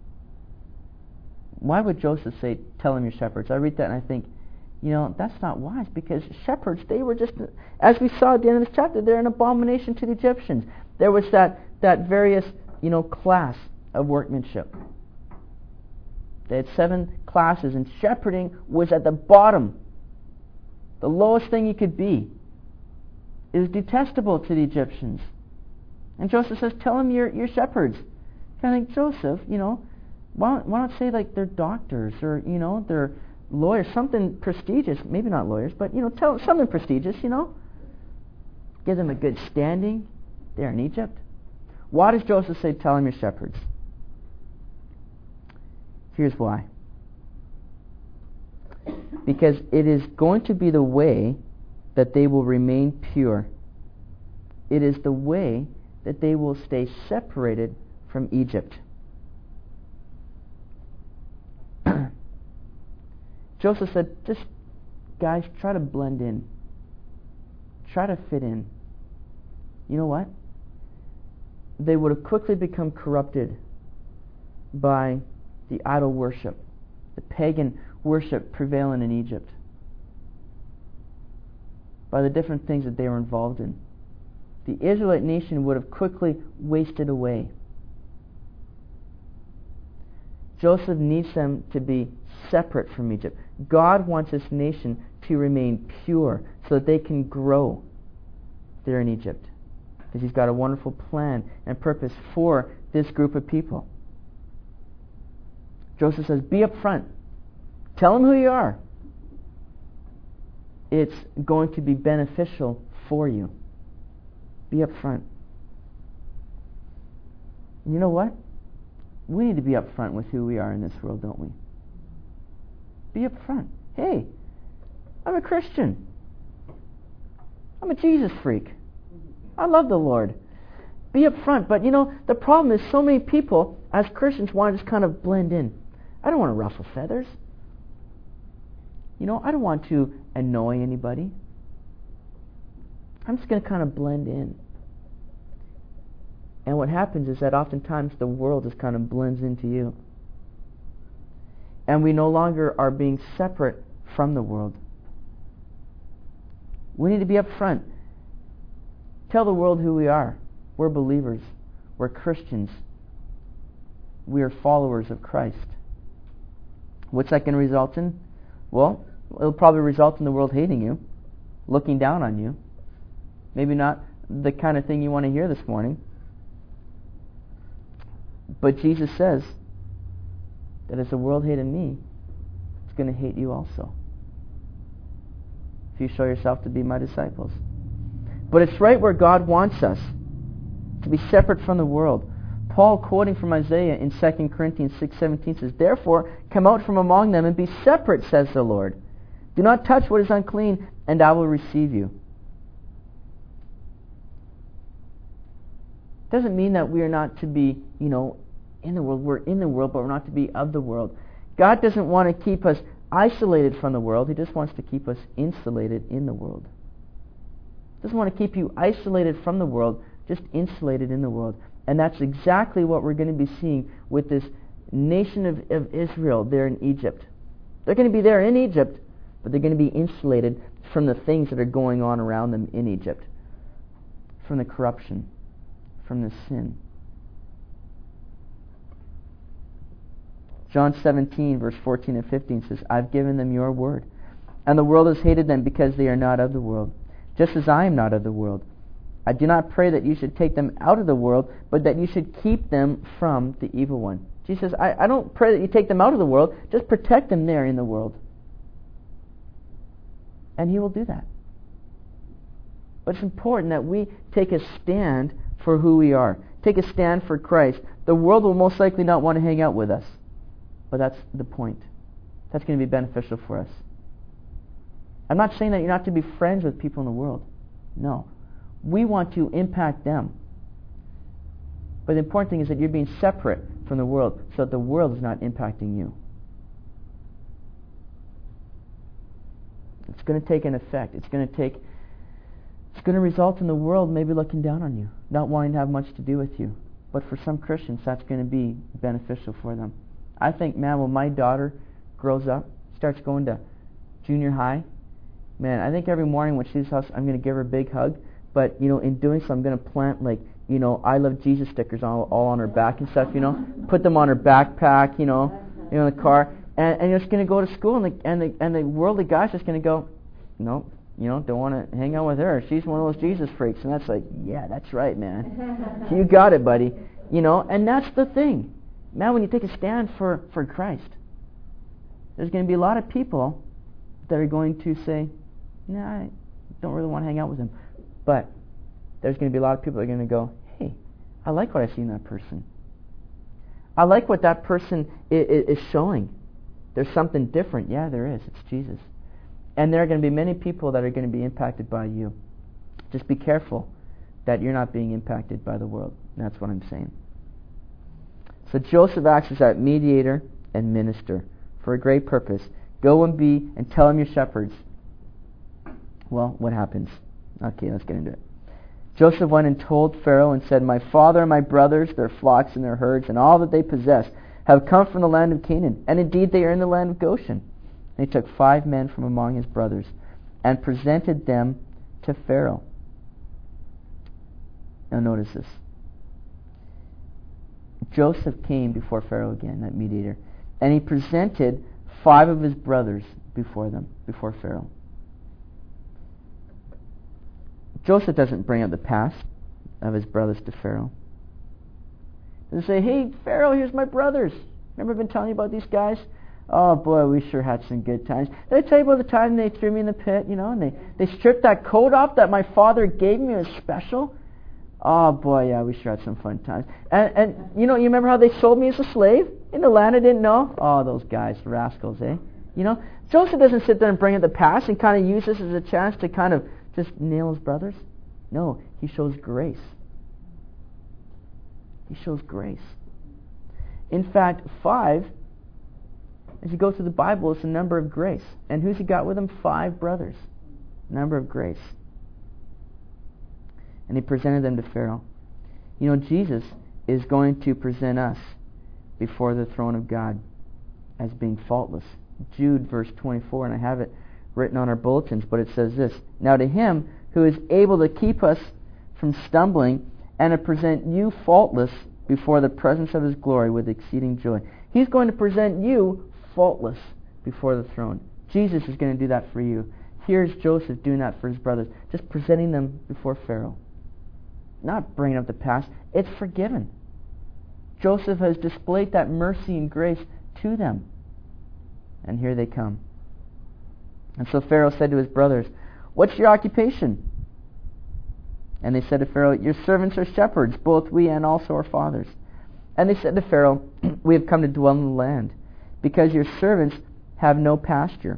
why would Joseph say, tell them you're shepherds? I read that and I think, that's not wise, because shepherds, they were just, as we saw at the end of this chapter, they're an abomination to the Egyptians. There was that various, class of workmanship. They had 7 classes, and shepherding was at the bottom, the lowest thing you could be. It was detestable to the Egyptians. And Joseph says, tell them you're shepherds. Kind of think, Joseph, why not say like they're doctors or, they're lawyers, something prestigious. Maybe not lawyers, but, tell them something prestigious, Give them a good standing there in Egypt. Why does Joseph say, tell them you're shepherds? Here's why. Because it is going to be the way that they will remain pure. It is the way that they will stay separated from Egypt. Joseph said, just, guys, try to blend in. Try to fit in. You know what? They would have quickly become corrupted by the idol worship, the pagan worship prevalent in Egypt, by the different things that they were involved in. The Israelite nation would have quickly wasted away. Joseph needs them to be separate from Egypt. God wants this nation to remain pure so that they can grow there in Egypt, because He's got a wonderful plan and purpose for this group of people. Joseph says, be up front. Tell them who you are. It's going to be beneficial for you. Be up front. You know what? We need to be up front with who we are in this world, don't we? Be up front. Hey, I'm a Christian. I'm a Jesus freak. I love the Lord. Be up front. But the problem is so many people as Christians want to just kind of blend in. I don't want to ruffle feathers. I don't want to annoy anybody. I'm just going to kind of blend in. And what happens is that oftentimes the world just kind of blends into you. And we no longer are being separate from the world. We need to be up front. Tell the world who we are. We're believers. We're Christians. We are followers of Christ. What's that going to result in? Well, it'll probably result in the world hating you, looking down on you. Maybe not the kind of thing you want to hear this morning. But Jesus says that as the world hated me, it's going to hate you also, if you show yourself to be my disciples. But it's right where God wants us, to be separate from the world. Paul, quoting from Isaiah in 2 Corinthians 6:17, says, therefore, come out from among them and be separate, says the Lord. Do not touch what is unclean, and I will receive you. Doesn't mean that we are not to be, in the world. We're in the world, but we're not to be of the world. God doesn't want to keep us isolated from the world. He just wants to keep us insulated in the world. He doesn't want to keep you isolated from the world, just insulated in the world. And that's exactly what we're going to be seeing with this nation of Israel there in Egypt. They're going to be there in Egypt, but they're going to be insulated from the things that are going on around them in Egypt, from the corruption, from the sin. John 17, verse 14 and 15 says, I've given them your word, and the world has hated them because they are not of the world, just as I am not of the world. I do not pray that you should take them out of the world, but that you should keep them from the evil one. Jesus says, I don't pray that you take them out of the world, just protect them there in the world. And He will do that. But it's important that we take a stand for who we are. Take a stand for Christ. The world will most likely not want to hang out with us. But that's the point. That's going to be beneficial for us. I'm not saying that you're not to be friends with people in the world. No. We want to impact them. But the important thing is that you're being separate from the world so that the world is not impacting you. It's going to take an effect. It's going to result in the world maybe looking down on you, not wanting to have much to do with you. But for some Christians, that's going to be beneficial for them. I think, man, when my daughter grows up, starts going to junior high, man, I think every morning when she's house, I'm going to give her a big hug. But, in doing so, I'm going to plant, I love Jesus stickers all on her back and stuff, put them on her backpack, in the car, and you're just going to go to school, and the worldly guy's just going to go, no, don't want to hang out with her. She's one of those Jesus freaks. And that's like, yeah, that's right, man. You got it, buddy. And that's the thing. Man, when you take a stand for Christ, there's going to be a lot of people that are going to say, nah, I don't really want to hang out with him. But there's going to be a lot of people that are going to go, hey, I like what I see in that person. I like what that person is showing. There's something different. Yeah, there is. It's Jesus. And there are going to be many people that are going to be impacted by you. Just be careful that you're not being impacted by the world. That's what I'm saying. So Joseph acts as that mediator and minister for a great purpose. Go and tell him your shepherds. Well, what happens? Okay, let's get into it. Joseph went and told Pharaoh and said, my father and my brothers, their flocks and their herds, and all that they possess, have come from the land of Canaan. And indeed they are in the land of Goshen. And he took 5 men from among his brothers and presented them to Pharaoh. Now notice this. Joseph came before Pharaoh again, that mediator, and he presented 5 of his brothers before Pharaoh. Joseph doesn't bring up the past of his brothers to Pharaoh. He doesn't say, hey, Pharaoh, here's my brothers. Remember I've been telling you about these guys? Oh, boy, we sure had some good times. Did I tell you about the time they threw me in the pit, and they stripped that coat off that my father gave me as special? Oh, boy, yeah, we sure had some fun times. And you remember how they sold me as a slave in the land I didn't know? Oh, those guys, rascals, eh? Joseph doesn't sit there and bring up the past and kind of use this as a chance to kind of just nail his brothers. No, he shows grace. He shows grace. In fact, 5, as you go through the Bible, it's a number of grace. And who's he got with him? 5 brothers. Number of grace. And he presented them to Pharaoh. Jesus is going to present us before the throne of God as being faultless. Jude verse 24, and I have it written on our bulletins, but it says this, now to him who is able to keep us from stumbling and to present you faultless before the presence of his glory with exceeding joy. He's going to present you faultless before the throne. Jesus is going to do that for you. Here's Joseph doing that for his brothers, just presenting them before Pharaoh. Not bringing up the past. It's forgiven. Joseph has displayed that mercy and grace to them. And here they come. And so Pharaoh said to his brothers, what's your occupation? And they said to Pharaoh, your servants are shepherds, both we and also our fathers. And they said to Pharaoh, we have come to dwell in the land, because your servants have no pasture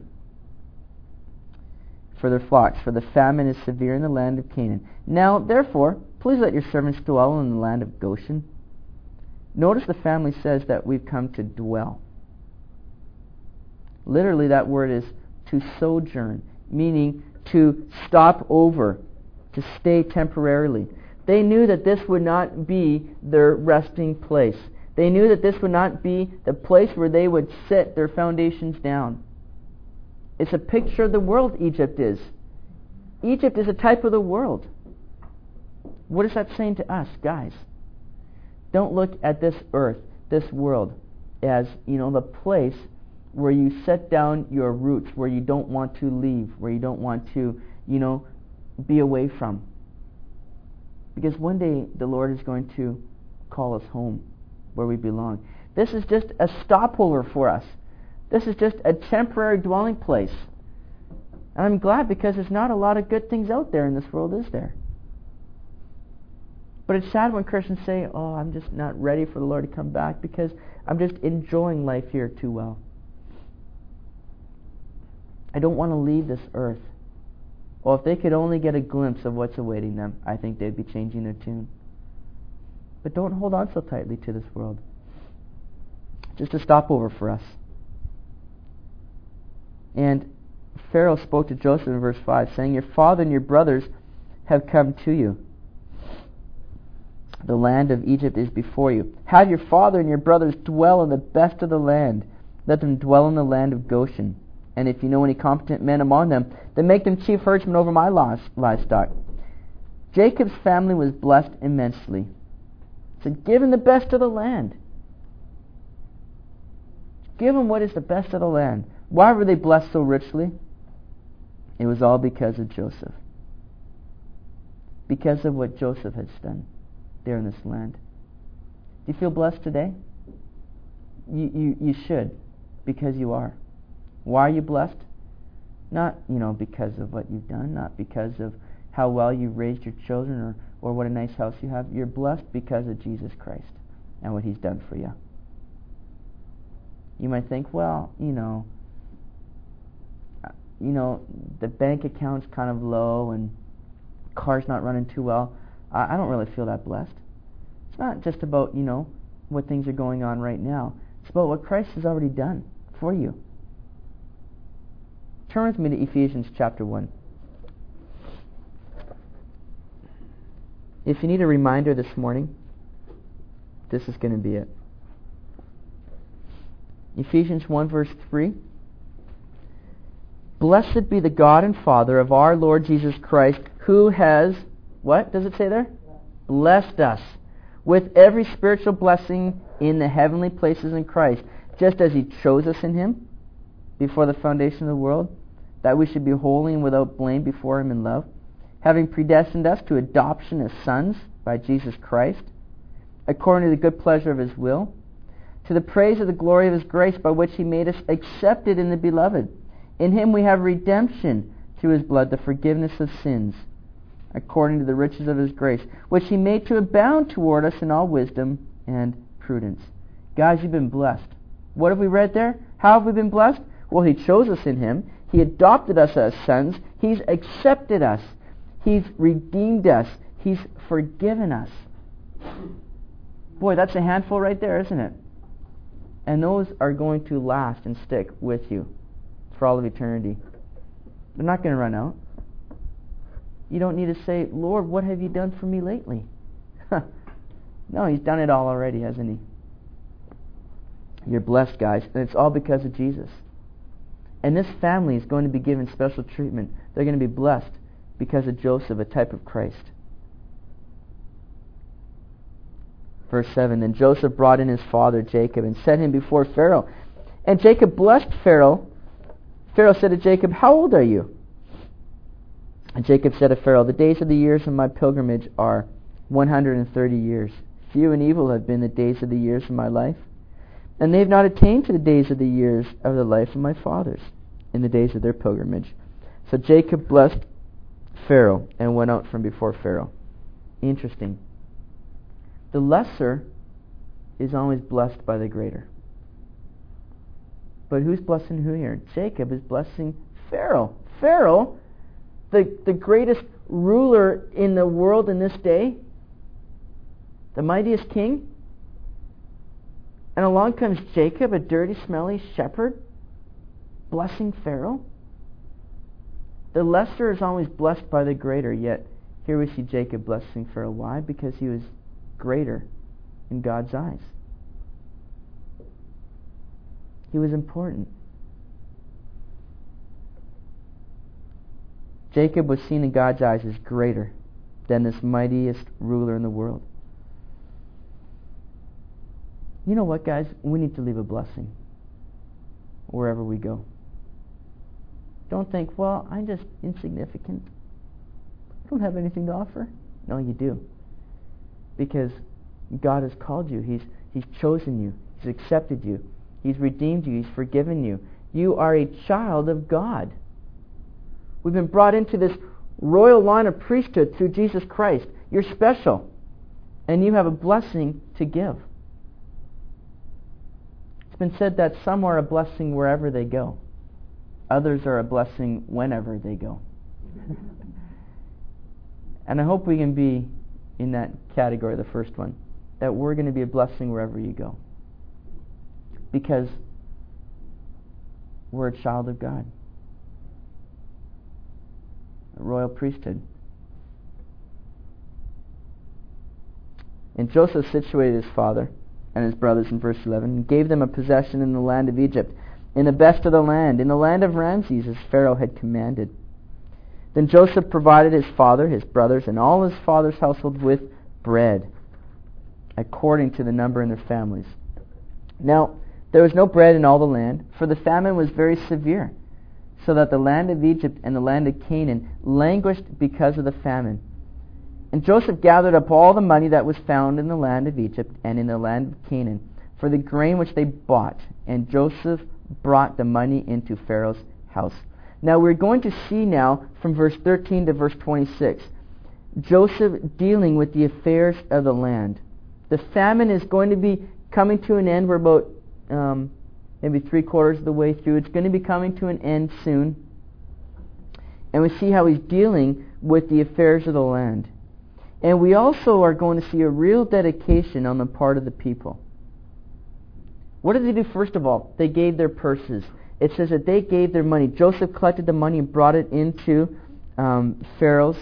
for their flocks, for the famine is severe in the land of Canaan. Now, therefore, please let your servants dwell in the land of Goshen. Notice the family says that we've come to dwell. Literally, that word is to sojourn, meaning to stop over, to stay temporarily. They knew that this would not be their resting place. They knew that this would not be the place where they would set their foundations down. It's a picture of the world Egypt is. Egypt is a type of the world. What is that saying to us, guys? Don't look at this earth, this world, as, the place where you set down your roots, where you don't want to leave, where you don't want to, be away from. Because one day the Lord is going to call us home, where we belong. This is just a stopover for us. This is just a temporary dwelling place. And I'm glad, because there's not a lot of good things out there in this world, is there? But it's sad when Christians say, oh, I'm just not ready for the Lord to come back because I'm just enjoying life here too well. I don't want to leave this earth. Well, if they could only get a glimpse of what's awaiting them, I think they'd be changing their tune. But don't hold on so tightly to this world. Just a stopover for us. And Pharaoh spoke to Joseph in verse 5, saying, your father and your brothers have come to you. The land of Egypt is before you. Have your father and your brothers dwell in the best of the land. Let them dwell in the land of Goshen. And if you know any competent men among them, then make them chief herdsmen over my livestock. Jacob's family was blessed immensely. So give him the best of the land. Give them what is the best of the land. Why were they blessed so richly? It was all because of Joseph. Because of what Joseph has done there in this land. Do you feel blessed today? You should, because you are. Why are you blessed? Not, because of what you've done, not because of how well you've raised your children or what a nice house you have. You're blessed because of Jesus Christ and what He's done for you. You might think, well, the bank account's kind of low and car's not running too well. I don't really feel that blessed. It's not just about, what things are going on right now. It's about what Christ has already done for you. Turn with me to Ephesians chapter 1. If you need a reminder this morning, this is going to be it. Ephesians 1 verse 3. Blessed be the God and Father of our Lord Jesus Christ, who has, what does it say there? Blessed us with every spiritual blessing in the heavenly places in Christ, just as He chose us in Him before the foundation of the world, that we should be holy and without blame before Him in love, having predestined us to adoption as sons by Jesus Christ, according to the good pleasure of His will, to the praise of the glory of His grace, by which He made us accepted in the Beloved. In Him we have redemption through His blood, the forgiveness of sins, according to the riches of His grace, which He made to abound toward us in all wisdom and prudence. Guys, you've been blessed. What have we read there? How have we been blessed? Well, He chose us in Him. He adopted us as sons. He's accepted us. He's redeemed us. He's forgiven us. Boy, that's a handful right there, isn't it? And those are going to last and stick with you for all of eternity. They're not going to run out. You don't need to say, Lord, what have you done for me lately? No, He's done it all already, hasn't He? You're blessed, guys, and it's all because of Jesus. And this family is going to be given special treatment. They're going to be blessed because of Joseph, a type of Christ. Verse 7, Then Joseph brought in his father Jacob and set him before Pharaoh. And Jacob blessed Pharaoh. Pharaoh said to Jacob, How old are you? And Jacob said to Pharaoh, The days of the years of my pilgrimage are 130 years. Few and evil have been the days of the years of my life, and they have not attained to the days of the years of the life of my fathers in the days of their pilgrimage. So Jacob blessed Pharaoh and went out from before Pharaoh. Interesting. The lesser is always blessed by the greater. But who's blessing who here? Jacob is blessing Pharaoh. Pharaoh, the greatest ruler in the world in this day, the mightiest king. And along comes Jacob, a dirty, smelly shepherd, blessing Pharaoh. The lesser is always blessed by the greater, yet here we see Jacob blessing Pharaoh. Why? Because he was greater in God's eyes. He was important. Jacob was seen in God's eyes as greater than this mightiest ruler in the world. You know what, guys? We need to leave a blessing wherever we go. Don't think, well, I'm just insignificant. I don't have anything to offer. No, you do. Because God has called you. He's chosen you. He's accepted you. He's redeemed you. He's forgiven you. You are a child of God. We've been brought into this royal line of priesthood through Jesus Christ. You're special. And you have a blessing to give. It's been said that some are a blessing wherever they go. Others are a blessing whenever they go. And I hope we can be in that category, the first one, that we're going to be a blessing wherever you go. Because we're a child of God. A royal priesthood. And Joseph situated his father and his brothers in verse 11, and gave them a possession in the land of Egypt, in the best of the land, in the land of Ramses, as Pharaoh had commanded. Then Joseph provided his father, his brothers, and all his father's household with bread, according to the number in their families. Now, There was no bread in all the land, for the famine was very severe, so that the land of Egypt and the land of Canaan languished because of the famine. And Joseph gathered up all the money that was found in the land of Egypt and in the land of Canaan for the grain which they bought, and Joseph brought the money into Pharaoh's house. Now we're going to see now from verse 13 to verse 26, Joseph dealing with the affairs of the land. The famine is going to be coming to an end. We're about maybe 3/4 of the way through. It's going to be coming to an end soon. And we see how he's dealing with the affairs of the land. And we also are going to see a real dedication on the part of the people. What did they do first of all? They gave their purses. It says that they gave their money. Joseph collected the money and brought it into Pharaoh's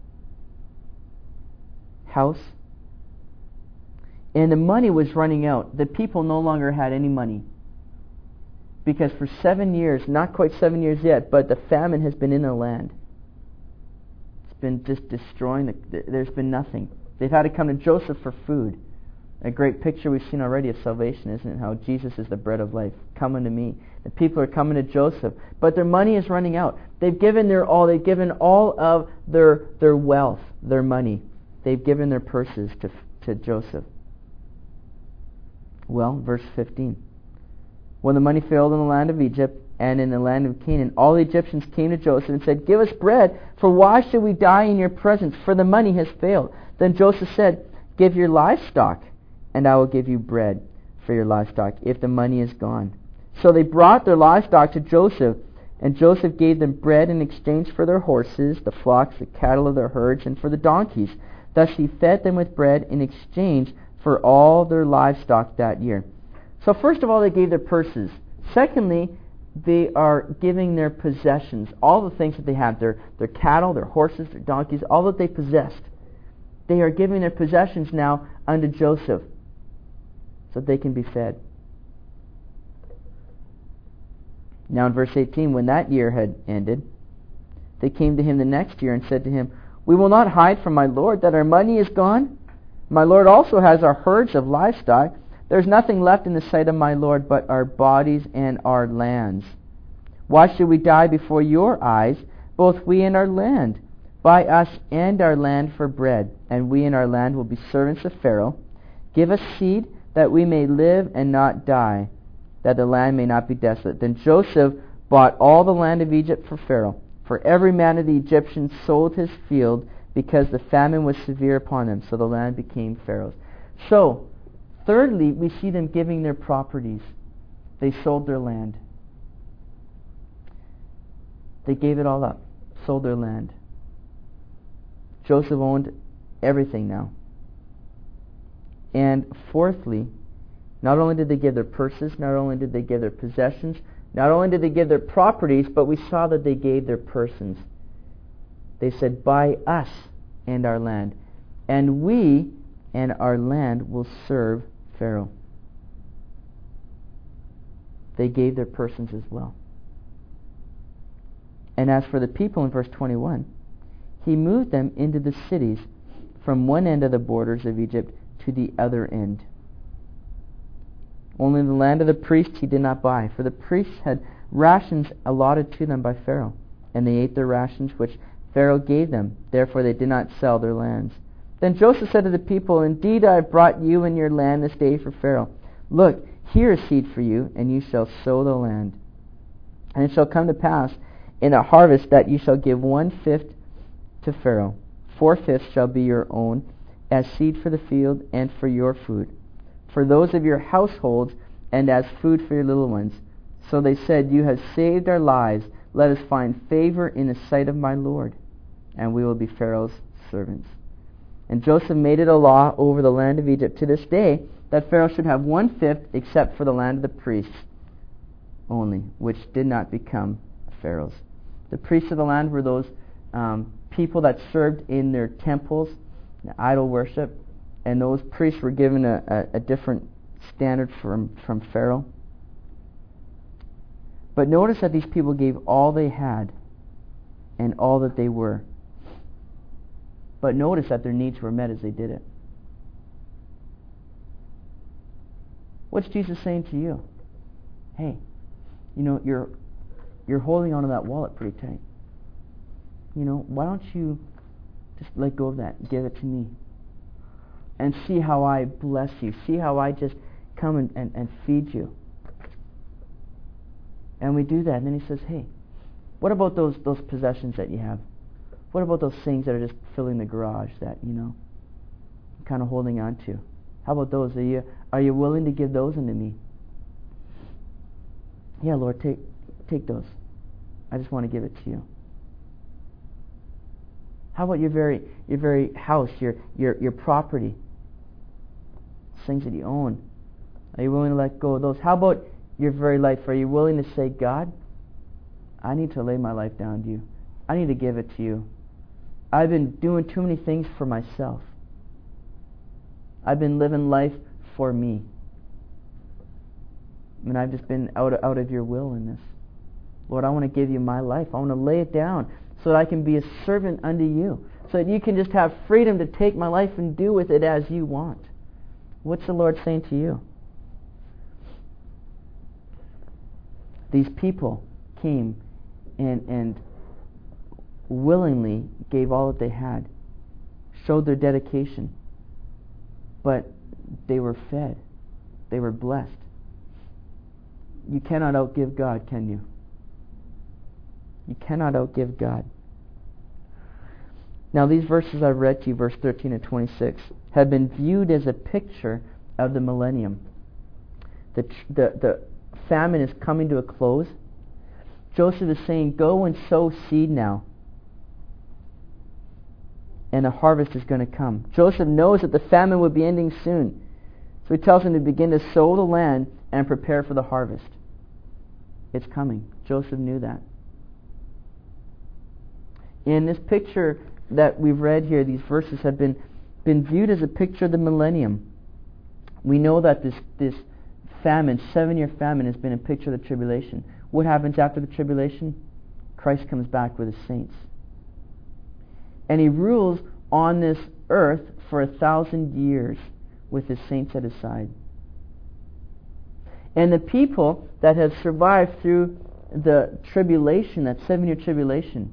house. And the money was running out. The people no longer had any money. Because for 7 years, not quite 7 years yet, but the famine has been in the land. It's been just destroying, there's been nothing. They've had to come to Joseph for food. A great picture we've seen already of salvation, isn't it? How Jesus is the bread of life. Come unto me. The people are coming to Joseph. But their money is running out. They've given their all. They've given all of their wealth, their money. They've given their purses to Joseph. Well, verse 15. When the money failed in the land of Egypt and in the land of Canaan, all the Egyptians came to Joseph and said, "Give us bread, for why should we die in your presence? For the money has failed." Then Joseph said, "Give your livestock, and I will give you bread for your livestock, if the money is gone." So they brought their livestock to Joseph, and Joseph gave them bread in exchange for their horses, the flocks, the cattle of their herds, and for the donkeys. Thus he fed them with bread in exchange for all their livestock that year. So first of all, they gave their purses. Secondly, they are giving their possessions, all the things that they have, their cattle, their horses, their donkeys, all that they possessed. They are giving their possessions now unto Joseph so that they can be fed. Now in verse 18, when that year had ended, they came to him the next year and said to him, "We will not hide from my lord that our money is gone. My lord also has our herds of livestock. There is nothing left in the sight of my lord but our bodies and our lands. Why should we die before your eyes, both we and our land? Buy us and our land for bread, and we and our land will be servants of Pharaoh. Give us seed, that we may live and not die, that the land may not be desolate." Then Joseph bought all the land of Egypt for Pharaoh. For every man of the Egyptians sold his field, because the famine was severe upon them. So the land became Pharaoh's. So, thirdly, we see them giving their properties. They sold their land. They gave it all up, sold their land. Joseph owned everything now. And fourthly, not only did they give their purses, not only did they give their possessions, not only did they give their properties, but we saw that they gave their persons. They said, "Buy us and our land, and we and our land will serve Pharaoh." They gave their persons as well. And as for the people in verse 21, he moved them into the cities from one end of the borders of Egypt to the other end. Only the land of the priests he did not buy, for the priests had rations allotted to them by Pharaoh, and they ate their rations which Pharaoh gave them. Therefore they did not sell their lands. Then Joseph said to the people, "Indeed I have brought you and your land this day for Pharaoh. Look, here is seed for you, and you shall sow the land. And it shall come to pass in a harvest that you shall give 1/5 to Pharaoh. 4/5 shall be your own, as seed for the field and for your food, for those of your households, and as food for your little ones." So they said, "You have saved our lives. Let us find favor in the sight of my Lord, and we will be Pharaoh's servants." And Joseph made it a law over the land of Egypt to this day that Pharaoh should have 1/5 except for the land of the priests only, which did not become Pharaoh's. The priests of the land were those people that served in their temples, idol worship, and those priests were given a different standard from Pharaoh. But notice that these people gave all they had and all that they were. But notice that their needs were met as they did it. What's Jesus saying to you? hey, you're holding onto that wallet pretty tight. Why don't you just let go of that, give it to me, and see how I bless you, see how I just come and feed you. And we do that, and then he says, hey, what about those possessions that you have? What about those things that are just filling the garage that, you're kind of holding on to? How about those? Are you willing to give those unto me? Yeah, Lord, take those. I just want to give it to you. How about your very house, your property, things that you own? Are you willing to let go of those? How about your very life? Are you willing to say, God, I need to lay my life down to you. I need to give it to you. I've been doing too many things for myself. I've been living life for me. And I've just been out of your will in this. Lord, I want to give you my life. I want to lay it down so that I can be a servant unto you, so that you can just have freedom to take my life and do with it as you want. What's the Lord saying to you? These people came and willingly gave all that they had, showed their dedication, but they were fed. They were blessed. You cannot outgive God, can you? You cannot outgive God. Now these verses I've read to you, verse 13 and 26, have been viewed as a picture of the millennium. The famine is coming to a close. Joseph is saying, go and sow seed now, and a harvest is going to come. Joseph knows that the famine will be ending soon, so he tells him to begin to sow the land and prepare for the harvest. It's coming. Joseph knew that. In this picture that we've read here, these verses have been viewed as a picture of the millennium. We know that this famine, 7-year famine, has been a picture of the tribulation. What happens after the tribulation? Christ comes back with his saints. And he rules on this earth for 1,000 years with his saints at his side. And the people that have survived through the tribulation, that 7-year tribulation,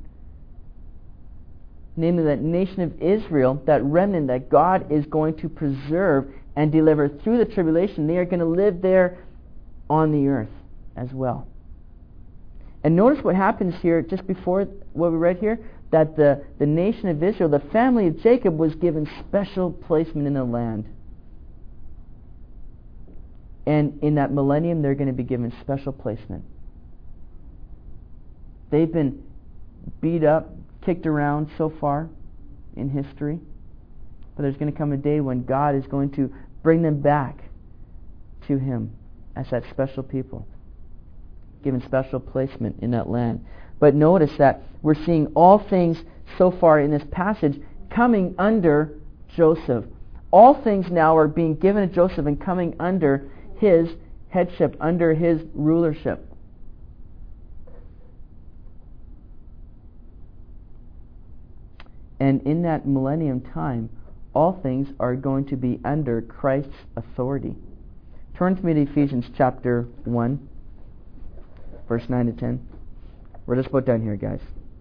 namely that nation of Israel, that remnant that God is going to preserve and deliver through the tribulation, they are going to live there on the earth as well. And notice what happens here just before what we read here, that the nation of Israel, the family of Jacob, was given special placement in the land. And in that millennium, they're going to be given special placement. They've been beat up, kicked around so far in history, but there's going to come a day when God is going to bring them back to him as that special people, given special placement in that land. But notice that we're seeing all things so far in this passage coming under Joseph. All things now are being given to Joseph and coming under his headship, under his rulership. And in that millennium time, all things are going to be under Christ's authority. Turn to me to Ephesians chapter 1, verse 9 to 10. We're just about done here, guys.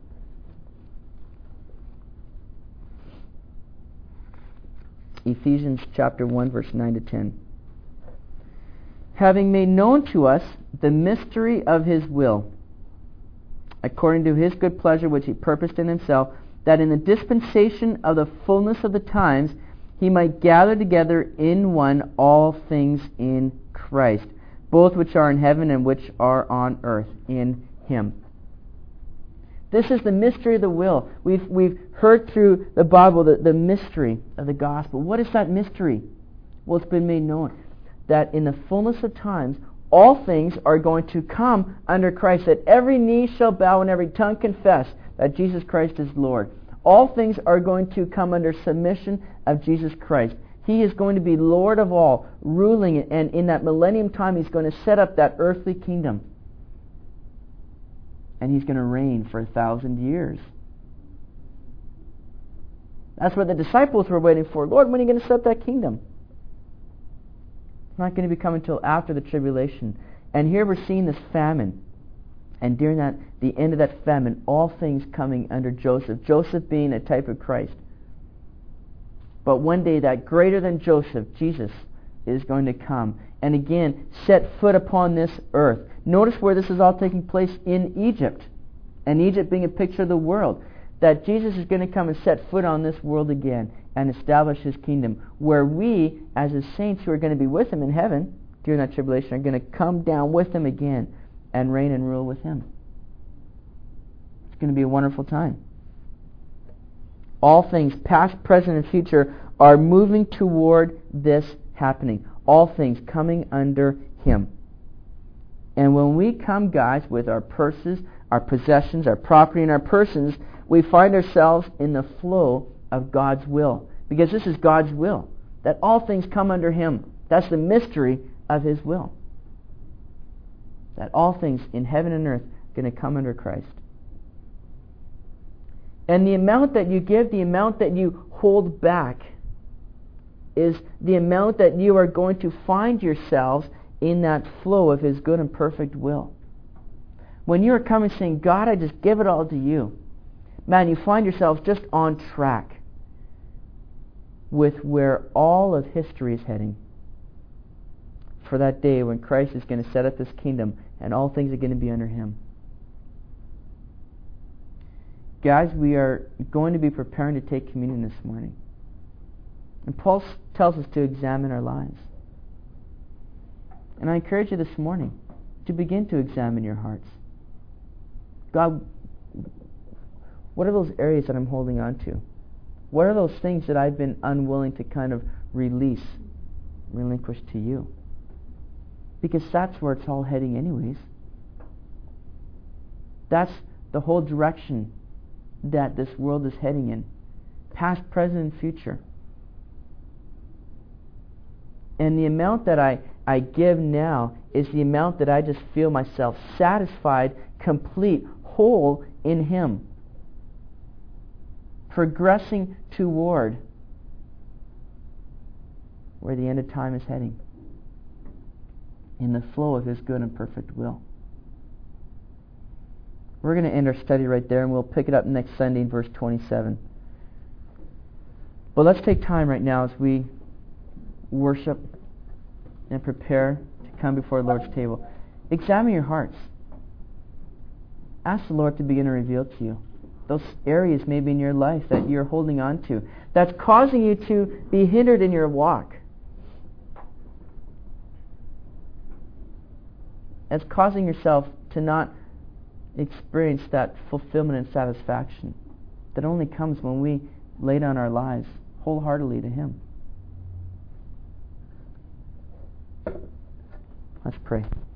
Ephesians chapter 1, verse 9 to 10. Having made known to us the mystery of his will, according to his good pleasure which he purposed in himself, that in the dispensation of the fullness of the times he might gather together in one all things in Christ, both which are in heaven and which are on earth, in him. This is the mystery of the will. We've heard through the Bible the mystery of the gospel. What is that mystery? Well, it's been made known that in the fullness of times, all things are going to come under Christ, that every knee shall bow and every tongue confess that Jesus Christ is Lord. All things are going to come under submission of Jesus Christ. He is going to be Lord of all, ruling it, and in that millennium time he's going to set up that earthly kingdom. And he's going to reign for 1,000 years. That's what the disciples were waiting for. Lord, when are you going to set up that kingdom? It's not going to be coming until after the tribulation. And here we're seeing this famine. And during the end of that famine, all things coming under Joseph. Joseph being a type of Christ. But one day that greater than Joseph, Jesus, is going to come and again set foot upon this earth. Notice where this is all taking place in Egypt. And Egypt being a picture of the world. That Jesus is going to come and set foot on this world again and establish His kingdom. Where we, as His saints who are going to be with Him in heaven during that tribulation, are going to come down with Him again and reign and rule with Him. It's going to be a wonderful time. All things, past, present, and future, are moving toward this happening. All things coming under Him. And when we come, guys, with our purses, our possessions, our property, and our persons, we find ourselves in the flow of God's will. Because this is God's will. That all things come under Him. That's the mystery of His will. That all things in heaven and earth are going to come under Christ. And the amount that you give, the amount that you hold back, is the amount that you are going to find yourselves in that flow of His good and perfect will. When you are coming saying, God, I just give it all to You, man, you find yourselves just on track with where all of history is heading. For that day when Christ is going to set up this kingdom and all things are going to be under Him. Guys, we are going to be preparing to take communion this morning. And Paul tells us to examine our lives. And I encourage you this morning to begin to examine your hearts. God, what are those areas that I'm holding on to? What are those things that I've been unwilling to kind of relinquish to You? Because that's where it's all heading anyways. That's the whole direction that this world is heading in. Past, present, and future. And the amount that I give now is the amount that I just feel myself satisfied, complete, whole in Him. Progressing toward where the end of time is heading. In the flow of His good and perfect will. We're going to end our study right there, and we'll pick it up next Sunday in verse 27. But let's take time right now as we worship and prepare to come before the Lord's table. Examine your hearts. Ask the Lord to begin to reveal to you those areas maybe in your life that you're holding on to, that's causing you to be hindered in your walk. That's causing yourself to not experience that fulfillment and satisfaction that only comes when we lay down our lives wholeheartedly to Him. Let's pray.